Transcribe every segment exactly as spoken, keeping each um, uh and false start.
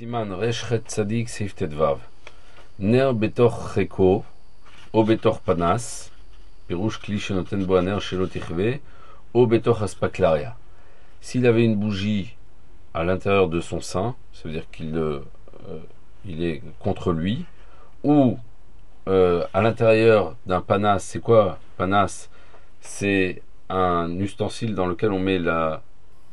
Siman Reshchet Tzadik Seif Tedvav. Ner betoch cheko, o betoch panas, pirouche kli shenoten bo aner shelo tichve, o betoch aspaklaria. S'il avait une bougie à l'intérieur de son sein, ça veut dire qu'il euh, il est contre lui, ou euh, à l'intérieur d'un panas. C'est quoi panas? C'est un ustensile dans lequel on met la,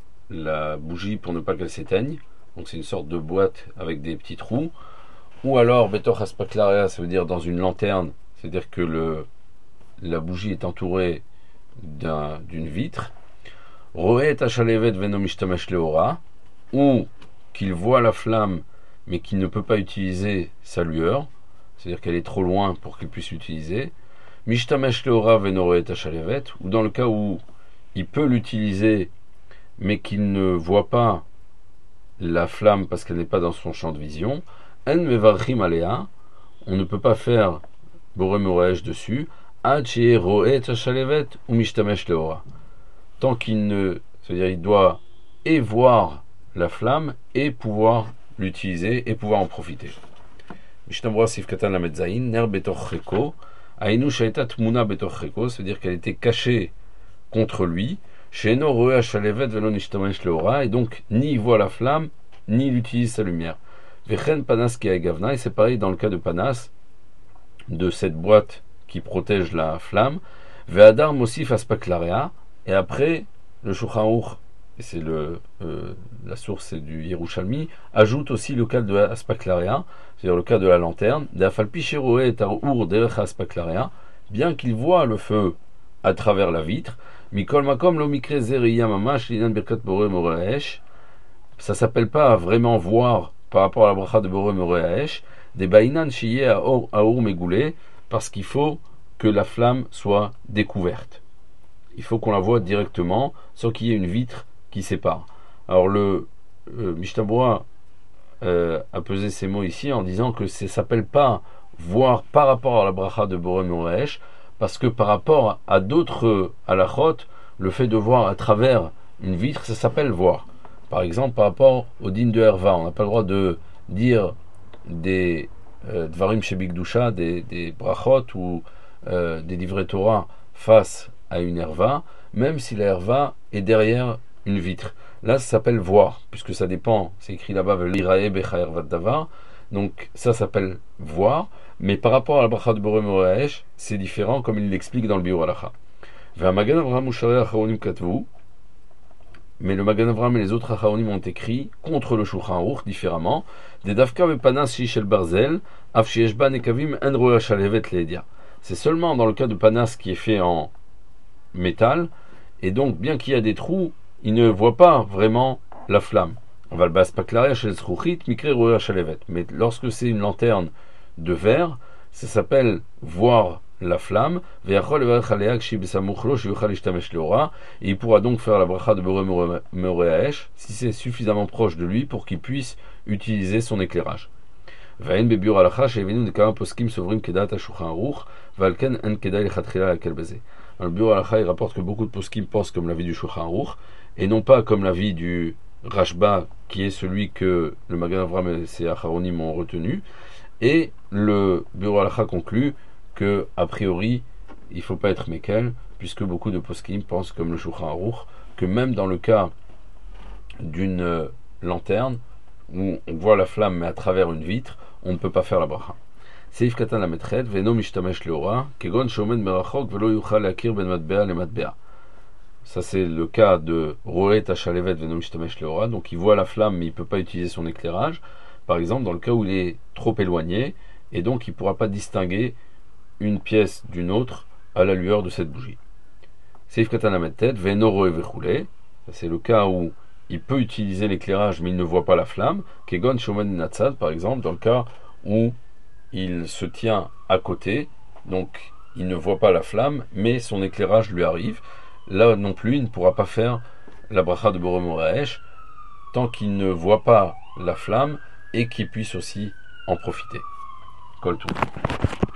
la bougie pour ne pas qu'elle s'éteigne. Donc c'est une sorte de boîte avec des petits trous. Ou alors betoch aspaklaria, ça veut dire dans une lanterne, c'est-à-dire que le, la bougie est entourée d'un, d'une vitre. Roet achalevet veno mishtamesh leora, ou qu'il voit la flamme mais qu'il ne peut pas utiliser sa lueur, c'est-à-dire qu'elle est trop loin pour qu'il puisse l'utiliser. Mishtamesh leora veno roet achalevet, ou dans le cas où il peut l'utiliser mais qu'il ne voit pas la flamme parce qu'elle n'est pas dans son champ de vision. En mevarchim alea, on ne peut pas faire boré moresh dessus. Ad sheye roet hashalevet ou mishtamesh leora. Tant qu'il ne, c'est-à-dire il doit et voir la flamme et pouvoir l'utiliser et pouvoir en profiter. Mishnah sif katan lamed zayin ner betoch cheko ainu shaita tmuna betoch cheko, c'est-à-dire qu'elle était cachée contre lui. Sheeno roe hashalevet velo mishtamesh leora, et donc ni il voit la flamme ni il utilise sa lumière. Vechen panas ki gavna, et c'est pareil dans le cas de panas, de cette boîte qui protège la flamme. Ve'adar mosif aspaklaria, et après le Shulchan Aruch, et c'est le euh, la source c'est du Yerushalmi, ajoute aussi le cas de aspaklaria, c'est-à-dire le cas de la lanterne. De'afalpi sheroe et arur derech aspaklaria, bien qu'il voit le feu à travers la vitre. Mikol makom lo mikre zeriya mamash linan birkat boré moresh. Ça s'appelle pas vraiment voir par rapport à la bracha de boré moresh. Des bainan shiye à aour megoulé, parce qu'il faut que la flamme soit découverte. Il faut qu'on la voie directement sans qu'il y ait une vitre qui sépare. Alors le euh, Mishnah Berurah euh, a pesé ces mots ici en disant que ça s'appelle pas voir par rapport à la bracha de boré moresh, parce que par rapport à d'autres halachot, le fait de voir à travers une vitre, ça s'appelle voir. Par exemple, par rapport au din de Herva, on n'a pas le droit de dire des euh, dvarim shebikdusha, des, des brachot ou euh, des livrets Torah face à une Herva, même si la Herva est derrière une vitre. Là, ça s'appelle voir, puisque ça dépend, c'est écrit là-bas, l'irae becha hervat davar, donc ça s'appelle voir. Mais par rapport à la bracha de boré moresh, c'est différent, comme il l'explique dans le Biur Halacha. Mais le Magen Avraham et les autres Acharonim ont écrit contre le Shulchan Aruch différemment. Des dafka vepanas shishel barzel, af shieshba nekavim en roa shalevet leedia. C'est seulement dans le cas de panas qui est fait en métal, et donc bien qu'il y a des trous, il ne voit pas vraiment la flamme. On va le bas paklaria shel zruchit mikre roa shalevet. Mais lorsque c'est une lanterne de verre, ça s'appelle voir la flamme. Et il pourra donc faire la bracha de boré moresh si c'est suffisamment proche de lui pour qu'il puisse utiliser son éclairage. Le Biur Halacha il rapporte que beaucoup de poskim pensent comme l'avis du Shulchan Aruch et non pas comme l'avis du Rashba, qui est celui que le Magen Avraham et ses Acharonim ont retenu. Et le Biur Halacha conclut que, a priori, il ne faut pas être mekel, puisque beaucoup de poskim pensent comme le Shulchan Aruch, que même dans le cas d'une euh, lanterne, où on voit la flamme mais à travers une vitre, on ne peut pas faire la bracha. Seif katan la metred, veno mishtamesh leora, kegon shomen merachok velo yuchal akir ben matbea le matbea. Ça c'est le cas de roet hashalevet veno mishtamesh leora, donc il voit la flamme mais il ne peut pas utiliser son éclairage. Par exemple, dans le cas où il est trop éloigné, et donc il ne pourra pas distinguer une pièce d'une autre à la lueur de cette bougie. Seif katan la metred, veno roe vechule, c'est le cas où il peut utiliser l'éclairage mais il ne voit pas la flamme. Kegon shomen natsad, par exemple, dans le cas où il se tient à côté, donc il ne voit pas la flamme mais son éclairage lui arrive. Là non plus il ne pourra pas faire la bracha de boré moresh tant qu'il ne voit pas la flamme et qu'il puisse aussi en profiter. Kol tout.